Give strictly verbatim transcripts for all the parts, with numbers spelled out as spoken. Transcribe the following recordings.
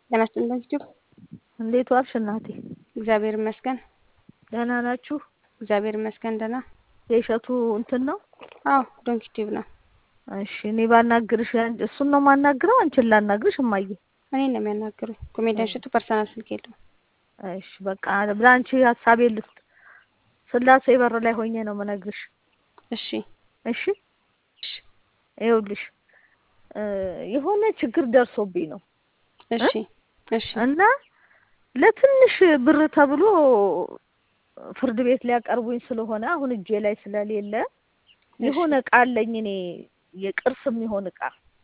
ለማስጠን በንስቲው እንዴት ዋልሽ እናቴ? እግዚአብሔር ይመስገን። ደህና ናችሁ? እግዚአብሔር ይመስገን ደህና። የእሸቱ እንትን ነው? አዎ ዶንኪቲቭ ነው። እሺ እኔ ባናግርሽ እሱን ነው ማናግረው አንቺን ላናግርሽ እማዬ? እኔን ነው የሚያናግሩኝ። ኮሜዲያን እሸቱ ፐርሰናል ስልክ የለውም። እሺ በቃ ብላንቺ ሐሳቤን ልስጥ። ስላሴ በር ላይ ሆኜ ነው መነግርሽ። እሺ እሺ ይኸውልሽ የሆነ ችግር ደርሶብኝ ነው። እሺ እሺ እና ለትንሽ ብር ተብሎ ፍርድ ቤት ሊያቀርቡኝ ስለሆነ አሁን እጄ ላይ ስለሌለ የሆነ ዕቃ አለኝ እኔ የቅርስም ይሆን ዕቃ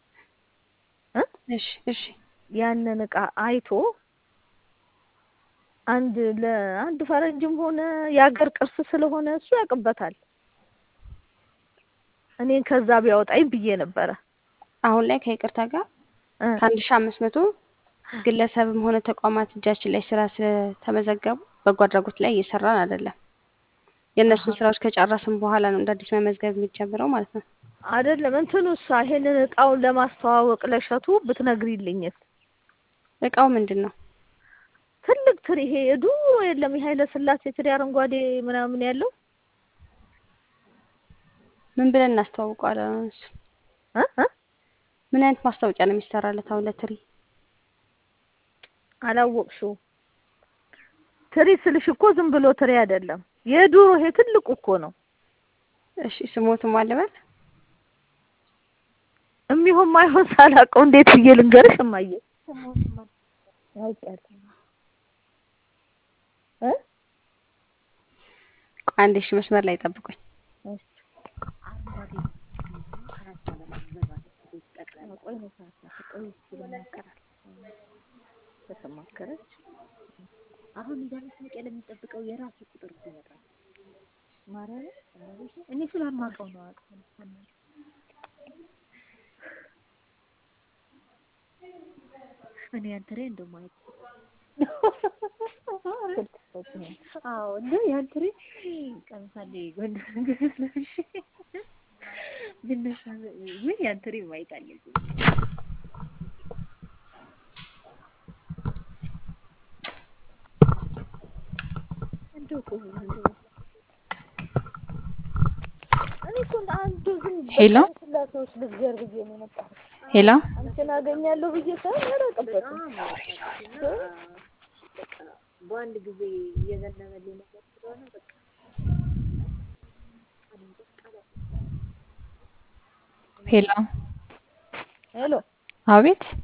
እሺ እሺ ያንን ዕቃ አይቶ አንድ ለአንድ ፈረንጅም ሆነ ያገር ቅርስ ስለሆነ እሱ ያቅበታል እኔን ከዛ ቢያወጣኝ ብዬ ነበረ። አሁን ላይ ከይቅርታ ጋር ከአንድ ሺህ አምስት መቶ ግለሰብም ሆነ ተቋማት እጃችን ላይ ስራ ስለተመዘገቡ በጎ አድራጎት ላይ እየሰራን አይደለም። የእነሱን ስራዎች ከጨረስን በኋላ ነው እንደ አዲስ መመዝገብ የሚጀምረው ማለት ነው። አይደለም እንትኑሳ ይሄንን ዕቃውን ለማስተዋወቅ ለእሸቱ ብትነግሪልኝስ? ዕቃው ምንድነው? ትልቅ ትሪ ይሄ የድሮ የለም የኃይለ ሥላሴ ትሪ አረንጓዴ ምናምን ያለው ምን ብለን እናስተዋውቀዋለን? እሱ እ እ ምን አይነት ማስታወቂያ ነው የሚሰራለት አሁን ለትሪ? አላወቅሽው? ትሪ ስልሽ እኮ ዝም ብሎ ትሪ አይደለም የድሮ ይሄ ትልቁ እኮ ነው። እሺ ስሞትም አለበል እሚሆን ማይሆን ሳላውቀው እንዴት ብዬ ልንገርሽ እማዬ? እ አንድ ሺህ መስመር ላይ ጠብቁኝ። አሁን እንዳልመስመቅ ለሚጠብቀው የራሱ ቁጥር ይመጣል ማረረ እኔ ስለማውቀው ነው አውቀው እኔ አንተሬ እንደማይት አዎ እንዴ ያንተሬ ቀምሳሌ ጎንደር ስለሽ ብነሳ ምን ያንተሬ ማይት አለኝ ሄሎ ሄሎ አንቺን አገኛለሁ ብዬ ሳይሆን አላውቅበትም። በአንድ ጊዜ እየዘነበልኝ ነገር ስለሆነ በቃ ሄሎ ሄሎ አቤት